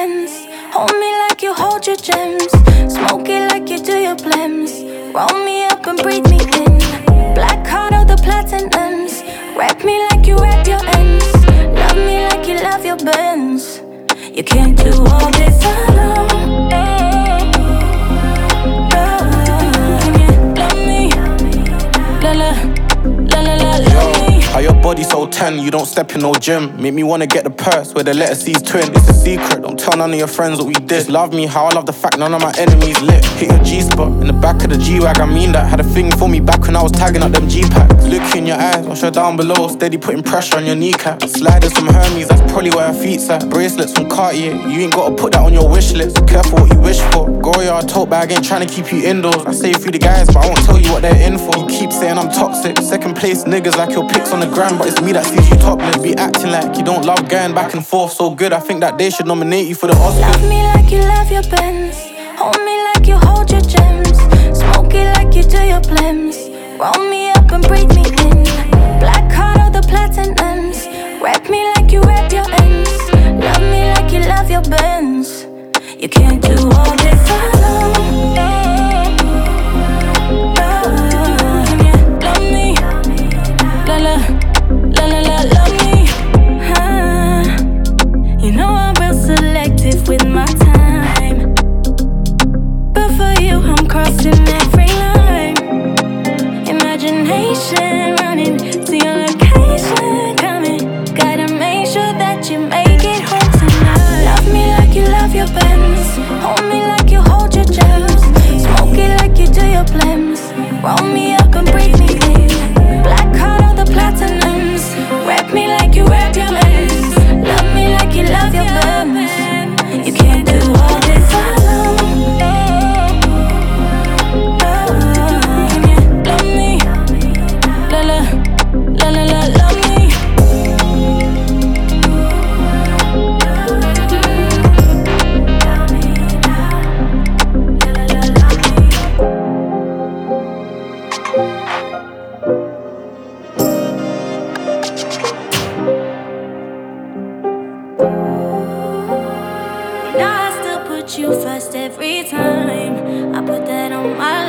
Benz. Hold me like you hold your gems. Smoke it like you do your blems. Roll me up and breathe me in. Black card of the platinums. Wrap me like you wrap your ends. Love me like you love your Benz. You can't do all this alone. Can you love me? La la, la la la, love me. How your body so tan, you don't step in no gym. Make me wanna get the purse where the letter C's twin. It's a secret, don't tell none of your friends what we did. Just love me how I love the fact none of my enemies lit. Hit your G-spot in the back of the G-Wag, I mean that. Had a thing for me back when I was tagging up them G-packs. Look in your eyes, wash her down below. Steady putting pressure on your kneecap. Sliders from Hermes, that's probably where her feet's at. Bracelets from Cartier, you ain't gotta put that on your wish list. Careful what you wish for. Goyard tote bag ain't trying to keep you indoors. I say it through the guys, but I won't tell you what they're in for. You keep saying I'm toxic. Second place niggas like your pics on the gram, but it's me that sees you topless. Be acting like you don't love going back and forth so good. I think that they should nominate you for the Oscars. Love me like you love your Benz. Hold me like you hold your gems. Smoke it like you do your blems. Roll me up and breathe me in. Black card of the platinums. Wrap me like you wrap your ends. Love me like you love your Benz. You can't do all this alone. Can you love me? La la, la la la, love me. You know I'm real selective with my time, but for you I'm crossing every line. Imagination running to your location, coming. Gotta make sure that you make it home tonight. Love me like you love your Benz. Hold me like you hold your gems. Smoke it like you do your blems. Roll me up and breathe me in. Black card of the platinums. Wrap me like you wrap your ends. Love me like you love your Benz. You can't do all this alone. Can you love me? La la, la la la, love me. Now I still put you first every time. I put that on my